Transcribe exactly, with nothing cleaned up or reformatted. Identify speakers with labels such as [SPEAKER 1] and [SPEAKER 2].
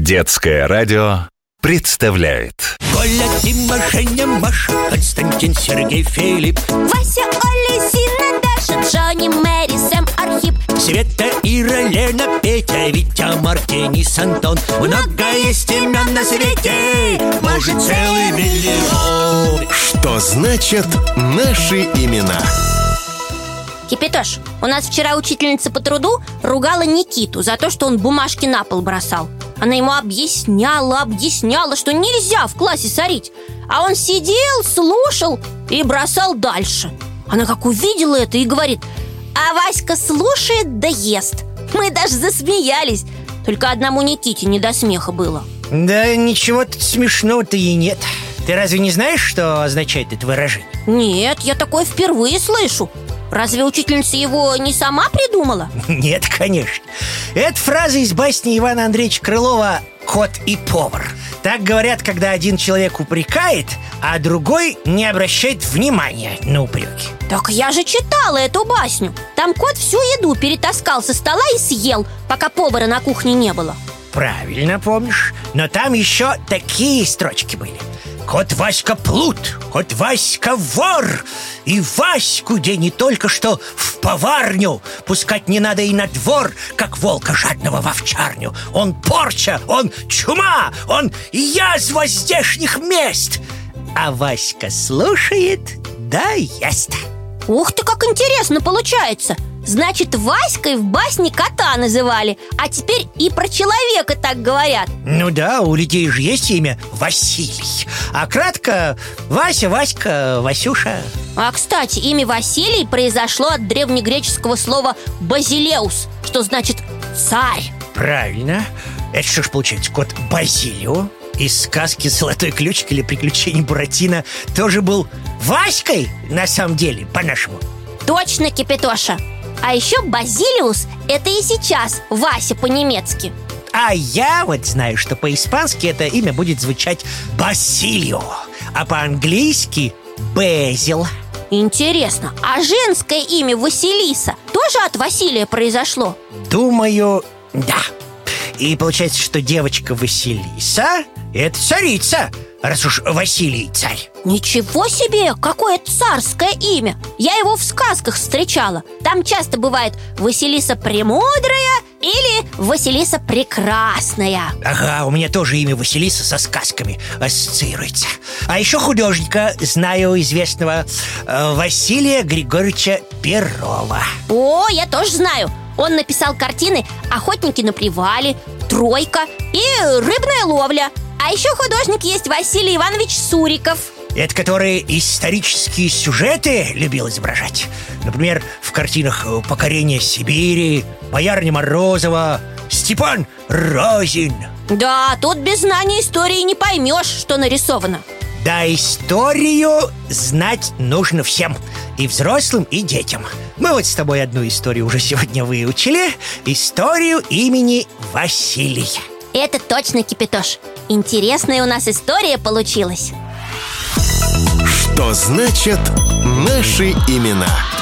[SPEAKER 1] Детское радио представляет.
[SPEAKER 2] Коля, Дима, Женя, Маша, Константин, Сергей, Филипп,
[SPEAKER 3] Вася, Оля, Зина, Даша, Джонни, Мэри, Сэм, Архип,
[SPEAKER 2] Света, Ира, Лена, Петя, Витя, Марк, Денис, Антон. Много есть имен на свете, может, целый миллион.
[SPEAKER 1] Что значит наши имена?
[SPEAKER 3] Кипятош, у нас вчера учительница по труду ругала Никиту за то, что он бумажки на пол бросал. Она ему объясняла, объясняла, что нельзя в классе сорить. А он сидел, слушал и бросал дальше. Она как увидела это и говорит: а Васька слушает да ест. Мы даже засмеялись. Только одному Никите не до смеха было.
[SPEAKER 4] Да ничего тут смешного-то и нет. Ты разве не знаешь, что означает это выражение?
[SPEAKER 3] Нет, я такое впервые слышу. Разве учительница его не сама придумала?
[SPEAKER 4] Нет, конечно. Это фраза из басни Ивана Андреевича Крылова «Кот и повар». Так говорят, когда один человек упрекает, а другой не обращает внимания на упреки.
[SPEAKER 3] Так я же читала эту басню. Там кот всю еду перетаскал со стола и съел, пока повара на кухне не было.
[SPEAKER 4] Правильно помнишь. Но там еще такие строчки были: кот Васька плут, кот Васька вор, и Ваську день не только что в поварню пускать не надо и на двор, как волка жадного в овчарню. Он порча, он чума, он язва здешних мест. А Васька слушает да ест.
[SPEAKER 3] Ух ты, как интересно получается. Значит, Васькой в басне кота называли, а теперь и про человека так говорят.
[SPEAKER 4] Ну да, у людей же есть имя Василий. А кратко Вася, Васька, Васюша.
[SPEAKER 3] А, кстати, имя Василий произошло от древнегреческого слова «базилеус», что значит «царь».
[SPEAKER 4] Правильно. Это что ж получается, кот Базилио из сказки «Золотой ключик» или «Приключения Буратино» тоже был Васькой, на самом деле, по-нашему?
[SPEAKER 3] Точно, Кипятоша. А еще Базилиус – это и сейчас Вася по-немецки.
[SPEAKER 4] А я вот знаю, что по-испански это имя будет звучать Басилио, а по-английски Безил.
[SPEAKER 3] Интересно, а женское имя Василиса тоже от Василия произошло?
[SPEAKER 4] Думаю, да. И получается, что девочка Василиса – это царица, раз уж Василий царь.
[SPEAKER 3] Ничего себе, какое царское имя! Я его в сказках встречала. Там часто бывает Василиса Премудрая или Василиса Прекрасная.
[SPEAKER 4] Ага, у меня тоже имя Василиса со сказками ассоциируется. А еще художника знаю известного, э, Василия Григорьевича Перова.
[SPEAKER 3] О, я тоже знаю. Он написал картины «Охотники на привале», «Тройка» и «Рыбная ловля». А еще художник есть Василий Иванович Суриков.
[SPEAKER 4] Это который исторические сюжеты любил изображать. Например, в картинах «Покорение Сибири», «Боярыня Морозова», «Степан Разин».
[SPEAKER 3] Да, тут без знания истории не поймешь, что нарисовано.
[SPEAKER 4] Да, историю знать нужно всем, и взрослым, и детям. Мы вот с тобой одну историю уже сегодня выучили. Историю имени Василий.
[SPEAKER 3] Это точно, Кипятош. Интересная у нас история получилась.
[SPEAKER 1] Что значит наши имена?